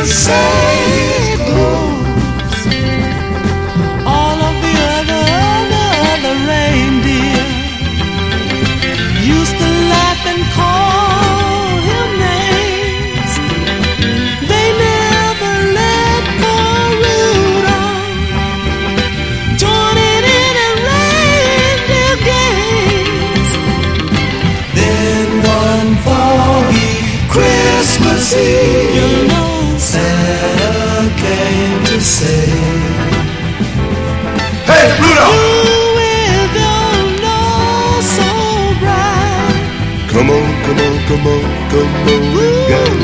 Santa Claus. All of the other reindeer used to laugh and call him names. They never let poor Rudolph join in any reindeer games. Then one foggy Christmas Eve, you know, Santa came to say, "Hey, Rudolph! You with your nose so bright, Come on, come on, come on, come on, got